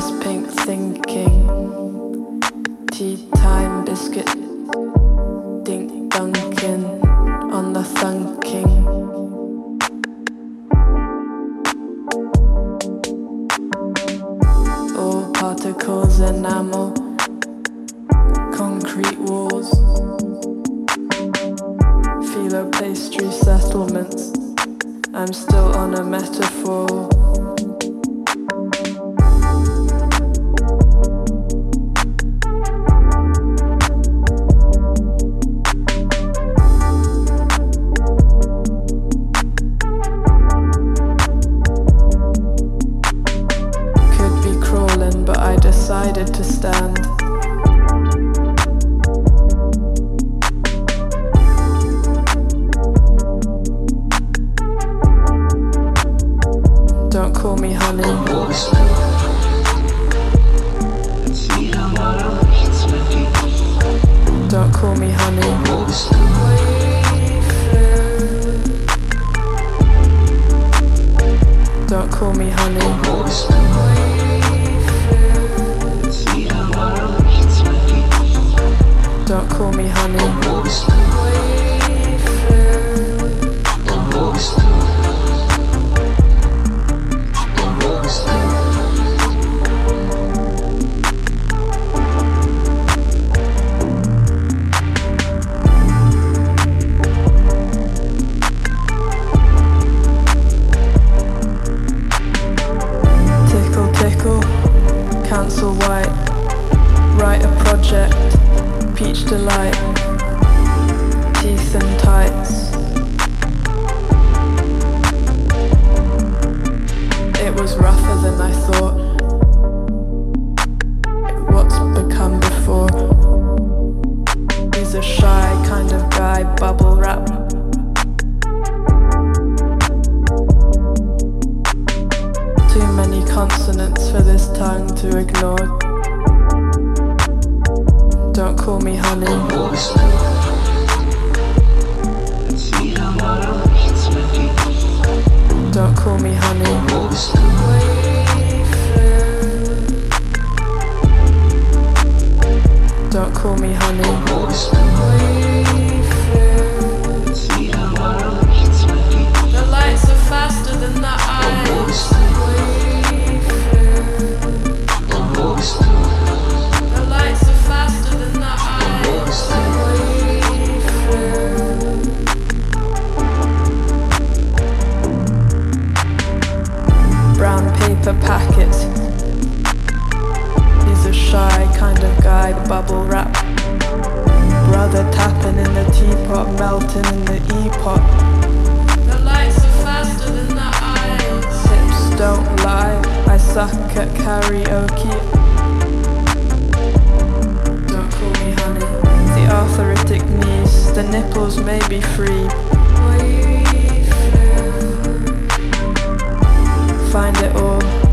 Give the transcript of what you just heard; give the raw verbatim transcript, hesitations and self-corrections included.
Iris pink thinking. Tea time biscuit. Dink dunking on the thunking. All particles enamel. Concrete walls. Philo pastry settlements. I'm still on a metaphor. Could be crawling, but I decided to stand. Don't call me honey. Don't call me honey. Don't call me honey. Don't call me honey. Tickle, tickle, cancel white, write a project, peach delight, teeth and tights. It was rougher than I thought. What's become before? He's a shy kind of guy, bubble wrap. Too many consonants for this tongue to ignore. Don't call me honey. Don't call me honey. Don't call me honey. The lights are faster than the eyes. The lights are faster than the eyes. Brown paper packets. He's a shy kind of guy, bubble wrap. Brother tapping in the teapot, melting in the e-pot. The lights are faster than the eyes. Hips don't lie, I suck at karaoke. Don't call me honey. The arthritic knees, the nipples may be free. Find it all.